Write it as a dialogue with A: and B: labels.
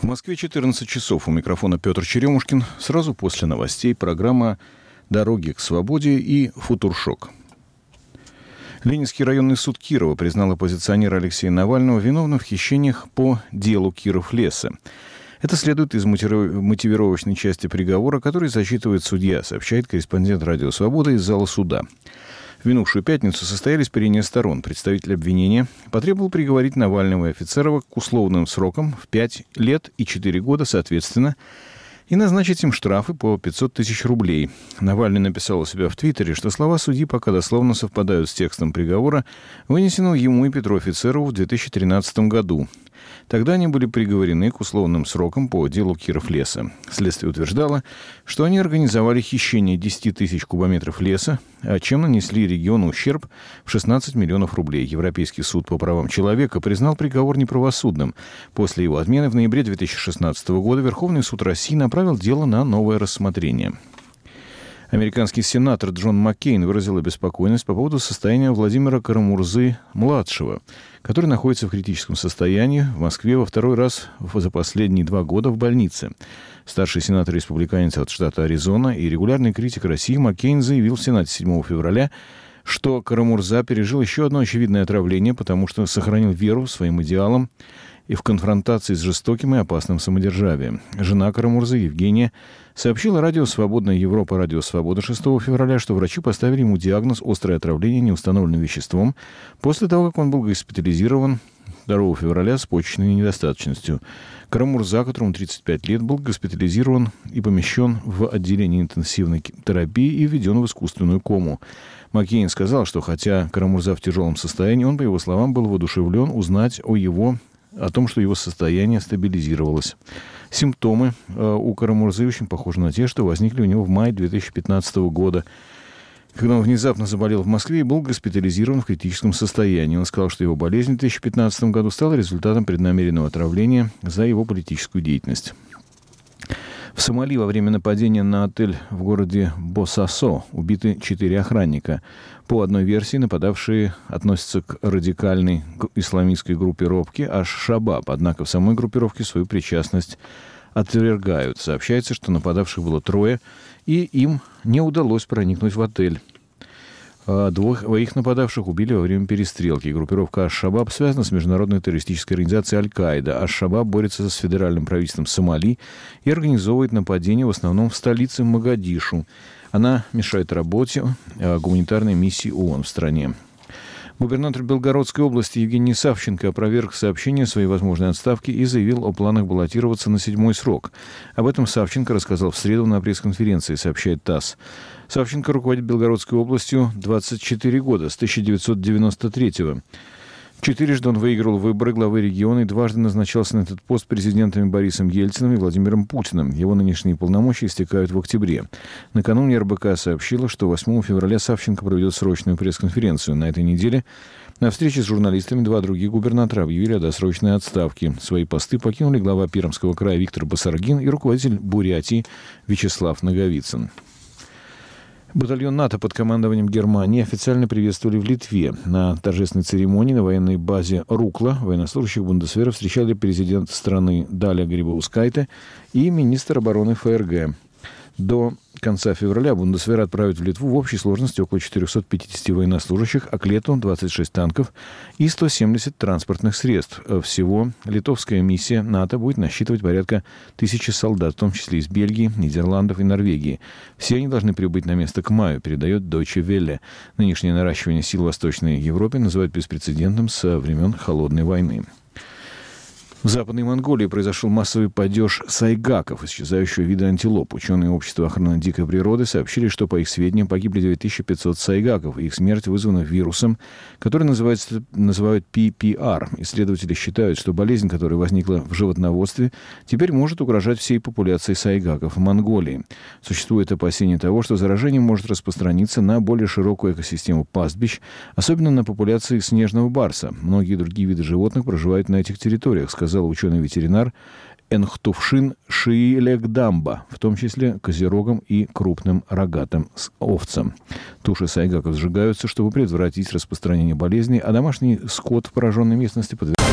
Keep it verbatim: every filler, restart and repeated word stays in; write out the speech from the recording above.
A: В Москве четырнадцать часов. У микрофона Петр Черемушкин. Сразу после новостей программа «Дороги к свободе» и «Футуршок». Ленинский районный суд Кирова признал оппозиционера Алексея Навального виновным в хищениях по делу Киров-Леса. Это следует из мотивировочной части приговора, который зачитывает судья, сообщает корреспондент «Радио Свобода» из зала суда. В минувшую пятницу состоялись прения сторон. Представитель обвинения потребовал приговорить Навального и Офицерова к условным срокам в пять лет и четыре года соответственно и назначить им штрафы по пятьсот тысяч рублей. Навальный написал у себя в Твиттере, что слова судьи пока дословно совпадают с текстом приговора, вынесенного ему и Петру Офицерову в две тысячи тринадцатом году. Тогда они были приговорены к условным срокам по делу Киров-Леса. Следствие утверждало, что они организовали хищение десять тысяч кубометров леса, чем нанесли региону ущерб в шестнадцать миллионов рублей. Европейский суд по правам человека признал приговор неправосудным. После его отмены в ноябре две тысячи шестнадцатого года Верховный суд России направил дело на новое рассмотрение. Американский сенатор Джон Маккейн выразил обеспокоенность по поводу состояния Владимира Карамурзы-младшего, который находится в критическом состоянии в Москве во второй раз за последние два года в больнице. Старший сенатор-республиканец от штата Аризона и регулярный критик России Маккейн заявил в Сенате седьмого февраля, что Карамурза пережил еще одно очевидное отравление, потому что сохранил веру своим идеалам и в конфронтации с жестоким и опасным самодержавием. Жена Карамурзы, Евгения, сообщила радио «Свободная Европа», радио «Свобода» шестого февраля, что врачи поставили ему диагноз «острое отравление неустановленным веществом» после того, как он был госпитализирован второго февраля с почечной недостаточностью. Карамурза, которому тридцать пять лет, был госпитализирован и помещен в отделение интенсивной терапии и введен в искусственную кому. Маккейн сказал, что хотя Карамурза в тяжелом состоянии, он, по его словам, был воодушевлен узнать о его о том, что его состояние стабилизировалось. Симптомы э, у Карамурзы очень похожи на те, что возникли у него в мае две тысячи пятнадцатого года, когда он внезапно заболел в Москве и был госпитализирован в критическом состоянии. Он сказал, что его болезнь в две тысячи пятнадцатом году стала результатом преднамеренного отравления за его политическую деятельность. В Сомали во время нападения на отель в городе Босасо убиты четыре охранника. По одной версии, нападавшие относятся к радикальной исламистской группировке Аш-Шабаб, однако в самой группировке свою причастность отвергают. Сообщается, что нападавших было трое, и им не удалось проникнуть в отель. Двух двоих нападавших убили во время перестрелки. Группировка Аш-Шабаб связана с международной террористической организацией Аль-Каида. Аш-Шабаб борется с федеральным правительством Сомали и организовывает нападения в основном в столице Могадишу. Она мешает работе гуманитарной миссии ООН в стране. Губернатор Белгородской области Евгений Савченко опроверг сообщение о своей возможной отставке и заявил о планах баллотироваться на седьмой срок. Об этом Савченко рассказал в среду на пресс-конференции, сообщает ТАСС. Савченко руководит Белгородской областью двадцать четыре года, с тысяча девятьсот девяносто третьего. Четырежды он выиграл выборы главы региона и дважды назначался на этот пост президентами Борисом Ельциным и Владимиром Путиным. Его нынешние полномочия истекают в октябре. Накануне эр бэ ка сообщила, что восьмого февраля Савченко проведет срочную пресс-конференцию. На этой неделе на встрече с журналистами два других губернатора объявили о досрочной отставке. Свои посты покинули глава Пермского края Виктор Басаргин и руководитель Бурятии Вячеслав Наговицын. Батальон НАТО под командованием Германии официально приветствовали в Литве. На торжественной церемонии на военной базе Рукла военнослужащих Бундесвера встречали президент страны Даля Грибаускайте и министр обороны эф эр гэ. До конца февраля Бундесвер отправит в Литву в общей сложности около четырехсот пятидесяти военнослужащих, а к лету двадцать шесть танков и сто семьдесят транспортных средств. Всего литовская миссия НАТО будет насчитывать порядка тысячи солдат, в том числе из Бельгии, Нидерландов и Норвегии. Все они должны прибыть на место к маю, передает Deutsche Welle. Нынешнее наращивание сил в Восточной Европе называют беспрецедентным со времен Холодной войны. В Западной Монголии произошел массовый падеж сайгаков, исчезающего вида антилоп. Ученые общества охраны дикой природы сообщили, что, по их сведениям, погибли две тысячи пятьсот сайгаков, и их смерть вызвана вирусом, который называется, называют пи пи ар. Исследователи считают, что болезнь, которая возникла в животноводстве, теперь может угрожать всей популяции сайгаков в Монголии. Существует опасение того, что заражение может распространиться на более широкую экосистему пастбищ, особенно на популяции снежного барса. Многие другие виды животных проживают на этих территориях, сказал ученый-ветеринар Энхтувшин Шиилегдамба, в том числе козерогам и крупным рогатым овцам. Туши сайгаков сжигаются, чтобы предотвратить распространение болезней, а домашний скот в пораженной местности подвергается